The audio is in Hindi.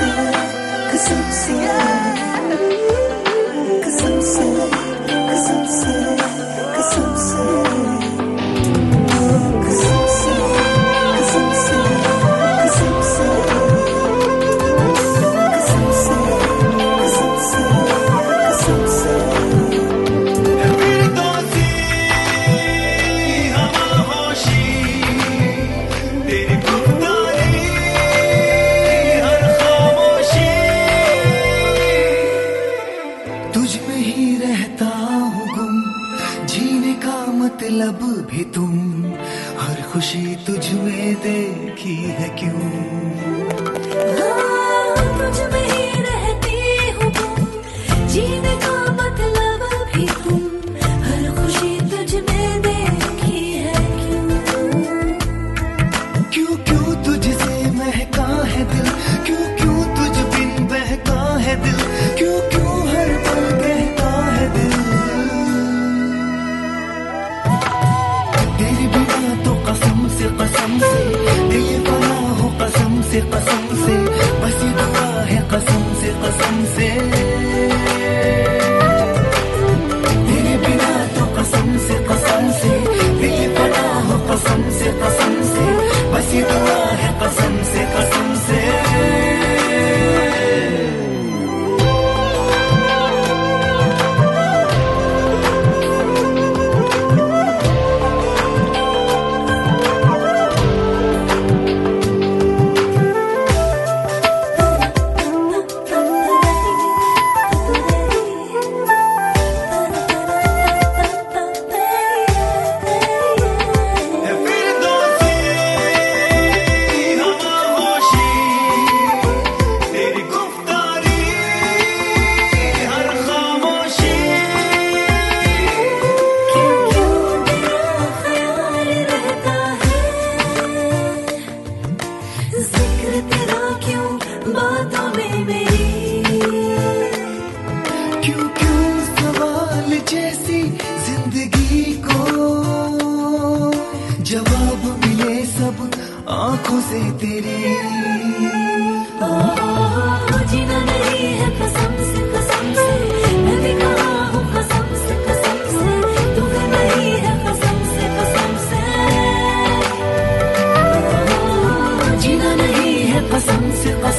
से कसम से कसम से कसम से कसम से कसम से कसम से कसम से कसम से कसम से कसम से फिर दोस्ती हवा होशी तेरी गुफ्तारी हर खामोशी तुझ में ही रहता हूँ गुम जीने का मतलब भी तुम हर खुशी तुझ में देखी है क्यों तुझ में ही रहती हूँ गुम जीने का मतलब भी तुम हर खुशी तुझ में देखी है क्यों क्यों तुझसे महका है दिल क्यों क्यों तुझ बिन बहका है दिल क्यों क्यों हर पल कहता है दिल तेरे बिना तो कसम से दिल बना हो कसम से बस ये दुआ है कसम से तेरे बिना तो कसम से दिल बना हो कसम से बस ये दुआ है कसम से फिर दोस्ती हवा होशी तेरी गुफ्तारी हर खामोशी ख्याल रहता है जिक्र तेरा क्यों बातों में मेरी क्यों क्यों सवाल जैसी जिंदगी को जवाब मिले सब आंखों से तेरी जीना नहीं है कसम से मैं भी कहा हूँ कसम से तू भी नहीं है कसम से जीना नहीं है कसम से